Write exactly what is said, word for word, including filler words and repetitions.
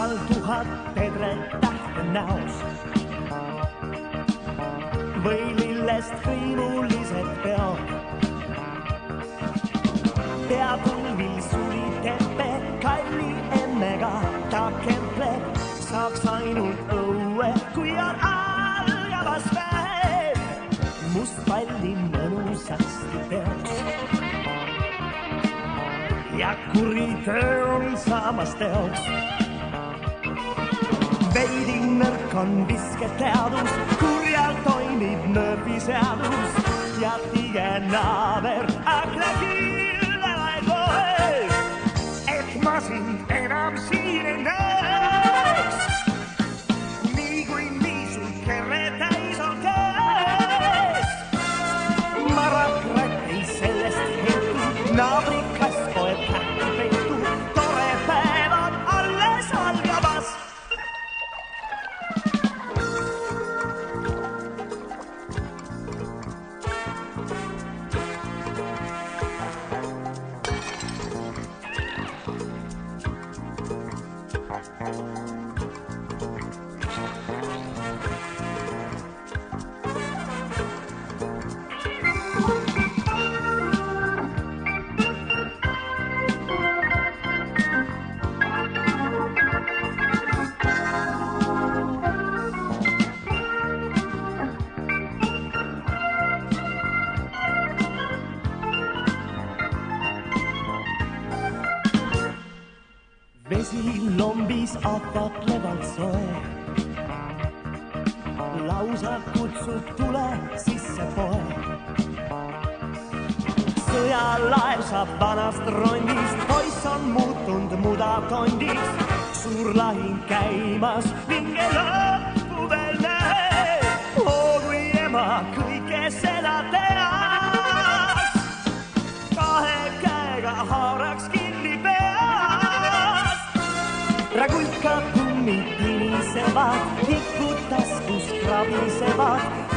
seal tuhat pedret tähte näos või lillest hõimulised peod. Peatulvil suli teppe kalli emmega, ta kempleb, saaks ainult õue, kui on algamas päev. Must palli mõnusasti peoks ja kuri töö on saamas teoks. Veidi nõrk on visketeadus, kurjal toimib nörviseadus ja tige naaber akna killelaid loeb, et ma sind enam siin ei näeks. Nii kui nii sul kere täis on käes, ma rakrak ei sellest heitu, naabrikas poeb kätte peitu, tore päev on alles algamas. Vesi lombis ahvatlevalt soe, lausa kutsub tule sisse poe. Sõjalaev saab vanast rondist, poiss on muutunud mudatondiks. Suur lahing käimas, vinge lõppu veel näe. Oo kui ema kõike seda teaks, kahe käega haaraks kinni peast. Ragulka kummid tinisevad, tikud taskus krabisevad,